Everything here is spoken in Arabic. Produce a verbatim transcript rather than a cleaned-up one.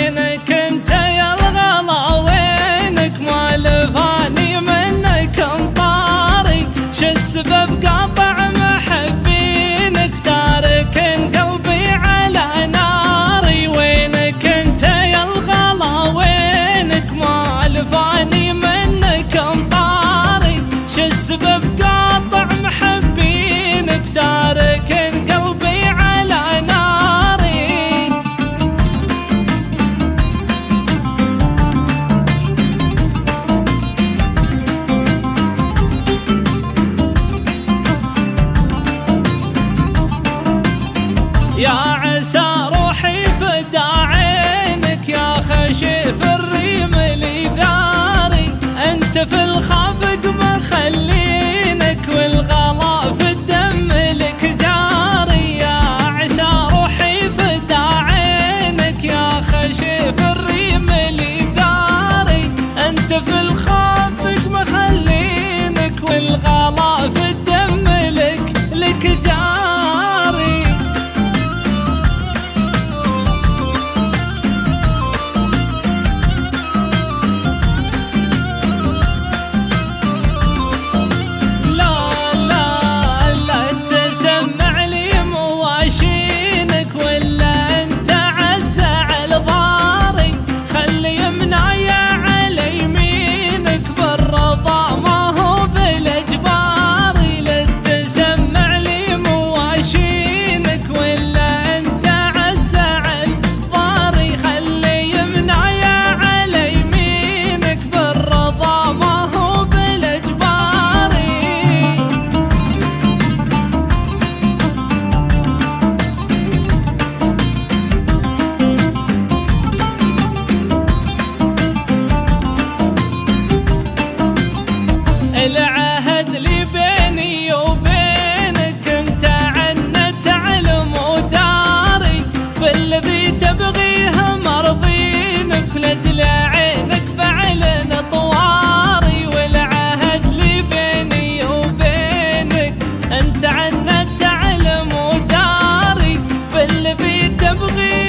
وينك انت يا الغلا وينك ما لفاني منك انطاري شو السبب قاطع محبينك تارك قلبي على ناري وينك انت يا الغلا وينك ما لفاني منك انطاري شو السبب قاطع محبينك تارك قلبي على ناري يا عسى روحي فدا عينك يا خشيف الريم الإذاري انت في الخافق مخلينك والغلا في الدم لك جاري يا عسى روحي فدا عينك يا خشيف الريم الإذاري انت في الخافق مخلينك والغلا في الدم لك لك جاري العهد لي بيني وبينك انت عنه تعلم وداري بالذي تبغيه مرضينك لاجل عينك بعلن طواري والعهد لي بيني وبينك انت عنه تعلم وداري بالذي تبغيه